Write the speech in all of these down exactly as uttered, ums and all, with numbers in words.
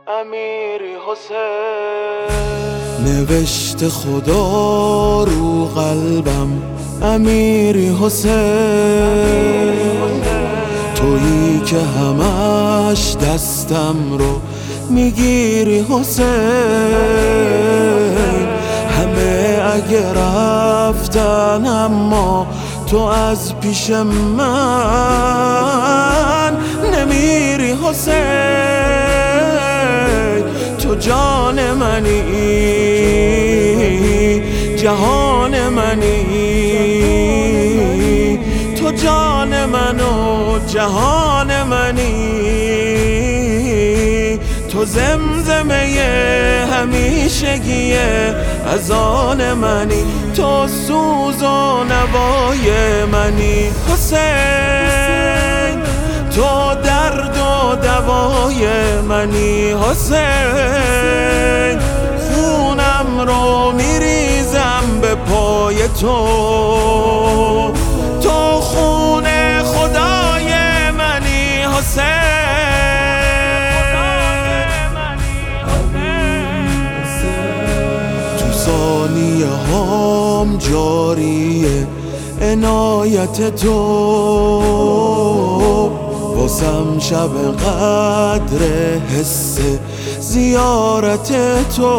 امیری حسین. نوشته خدا رو قلبم امیری حسین، تویی که همش دستم رو میگیری حسین. همه اگه رفتن اما تو از پیش من نمیری حسین. تو جان منی، جهان منی، تو جان من و جهان منی. تو زمزمه همیشگی از آن منی، تو سوز و نوای منی حسین. تو درد و دوای منی حسین. خونم رو میریزم به پای تو، تو خون خدای منی حسین. تو ثانیه هام جاریه عنایت تو، واسم شب قدر حس زیارت تو.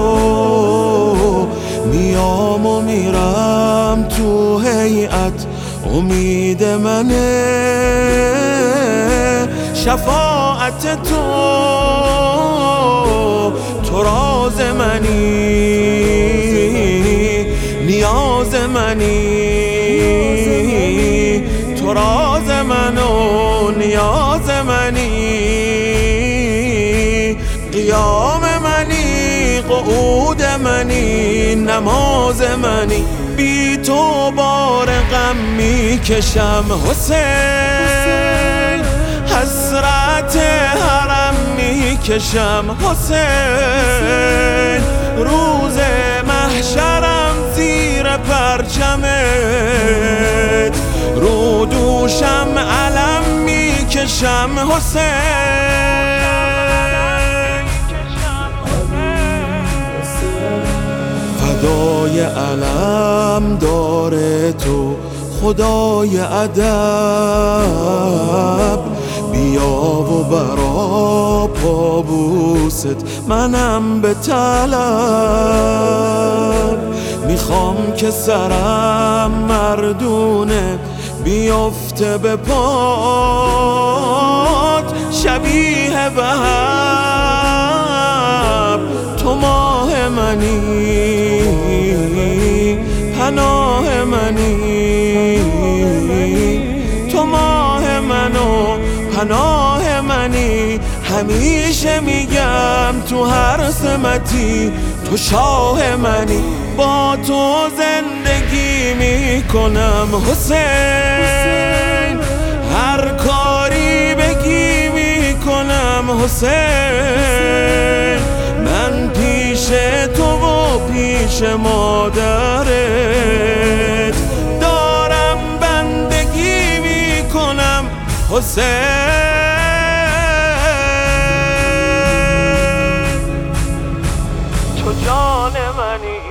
میام و میرم تو هیئت امید منه، شفاعت تو. تو راز منی، نیاز منی، تو راز من و نیاز منی. قیام منی، قعود منی، نماز منی. بی تو بار غم میکشم حسین، حسرت حرم میکشم حسین. روز محشرم زیر پرچمت، رو دوشم علم میکشم حسین. فدای علم داره تو خدای ادب، بیا و برا پابوست منم به طلب. میخوام که سرم مردونه بیفته به پات، شبیه وهب. تو ماه منی، پناه منی، تو ماه من و پناه منی. همیشه میگم تو هر سمتی تو شاه منی. با تو زندگی میکنم حسین، هر کاری بگی میکنم حسین. من پیش تو و پیش مادرت دارم بندگی میکنم حسین. تو جان منی،